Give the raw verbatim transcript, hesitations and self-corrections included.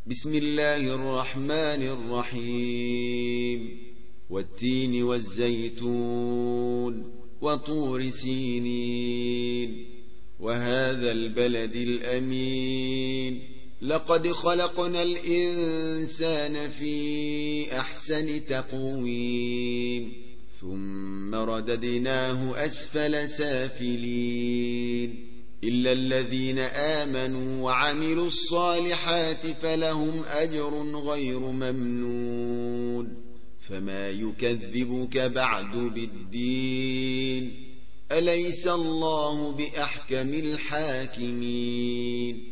بسم الله الرحمن الرحيم والتين والزيتون وطور سينين وهذا البلد الأمين لقد خلقنا الإنسان في أحسن تقويم ثم رددناه أسفل سافلين إلا الذين آمنوا وعملوا الصالحات فلهم أجر غير ممنون فما يكذبك بعد بالدين أليس الله بأحكم الحاكمين